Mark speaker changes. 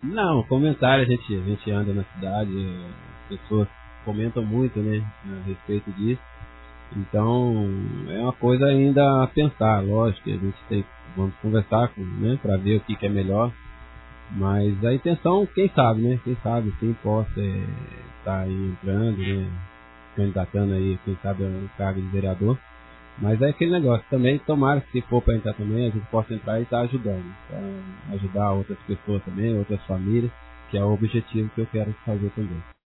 Speaker 1: Não, comentário, a gente anda na cidade, as pessoas comentam muito, né, a respeito disso. Então, é uma coisa ainda a pensar, lógico, que a gente vamos conversar com, né, para ver o que é melhor. Mas a intenção, quem sabe, né? Quem sabe, quem possa estar aí entrando, né? Candidatando aí, quem sabe, um cargo de vereador. Mas é aquele negócio também, tomara que se for para entrar também, a gente possa entrar e estar ajudando. Pra ajudar outras pessoas também, outras famílias, que é o objetivo que eu quero fazer também.